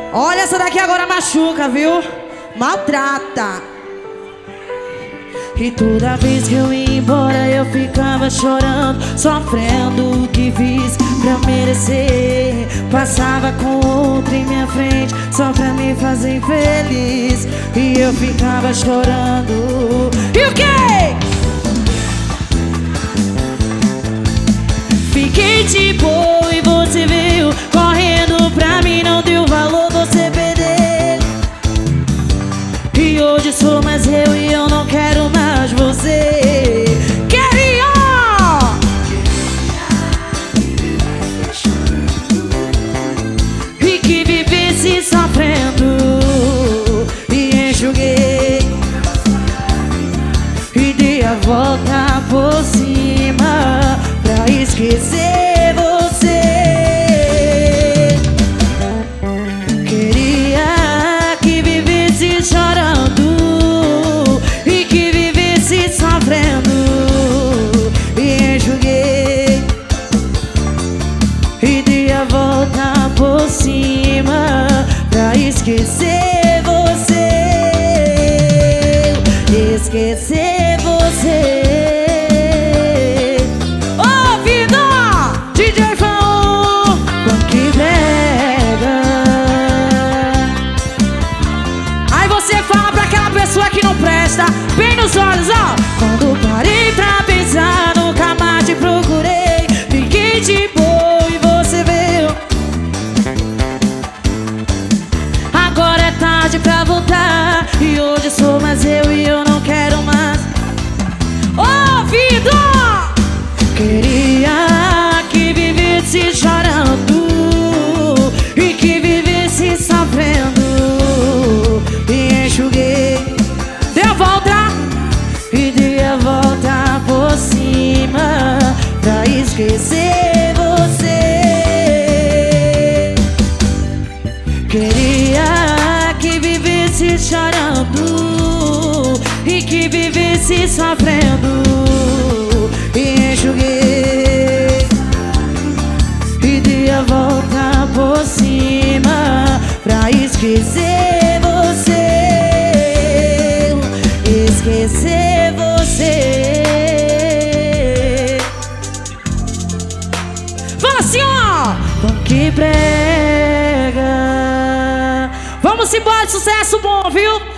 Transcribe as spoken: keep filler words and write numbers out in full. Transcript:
Olha, essa daqui agora machuca, viu? Maltrata. E toda vez que eu ia embora eu ficava chorando, sofrendo o que fiz pra merecer. Passava com outro em minha frente só pra me fazer infeliz. E eu ficava chorando. E o quê? Fiquei de boa e você veio correndo pra mim, não deu valor, você perdeu. E hoje sou mais eu e eu não quero mais você. Queria e que vivesse sofrendo. E enxuguei e dei a volta por cima pra esquecer você. Queria que vivesse chorando e que vivesse sofrendo. E enxuguei e dei a volta por cima pra esquecer você. Esquecer você. Pessoa que não presta, bem nos olhos, ó. Quando parei pra pensar, nunca mais te procurei. Fiquei de boa e você veio. Agora é tarde pra voltar e hoje sou mais eu e eu não quero mais. Ouvido! Queria que vivesse chorando e que vivesse sofrendo. E enxuguei, deu a volta e dei a volta por cima pra esquecer você. Queria que vivesse chorando e que vivesse sofrendo. E enxuguei e dei a volta por cima pra esquecer você. Esquecer você. Fala assim, ó. Vamos que prega. Vamos embora, sucesso bom, viu?